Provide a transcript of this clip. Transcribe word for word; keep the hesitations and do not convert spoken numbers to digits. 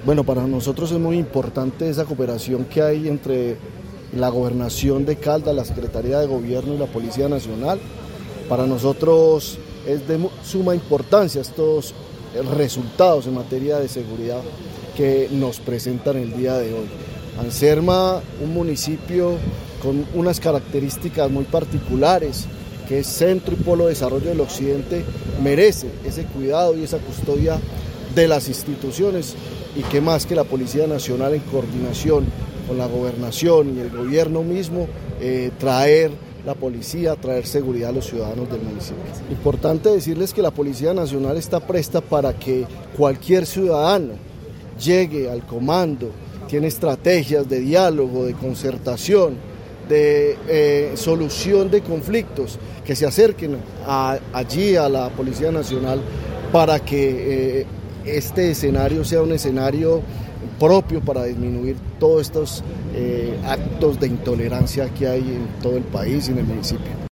Bueno, para nosotros es muy importante esa cooperación que hay entre la Gobernación de Caldas, la Secretaría de Gobierno y la Policía Nacional. Para nosotros es de suma importancia estos resultados en materia de seguridad que nos presentan el día de hoy. Anserma, un municipio con unas características muy particulares, que es centro y polo de desarrollo del occidente, merece ese cuidado y esa custodia de las instituciones, y qué más que la Policía Nacional en coordinación con la gobernación y el gobierno mismo, eh, traer la policía, traer seguridad a los ciudadanos del municipio. Importante decirles que la Policía Nacional está presta para que cualquier ciudadano llegue al comando, tiene estrategias de diálogo, de concertación, de eh, solución de conflictos, que se acerquen a, allí a la Policía Nacional para que eh, este escenario sea un escenario propio para disminuir todos estos eh, actos de intolerancia que hay en todo el país y en el municipio.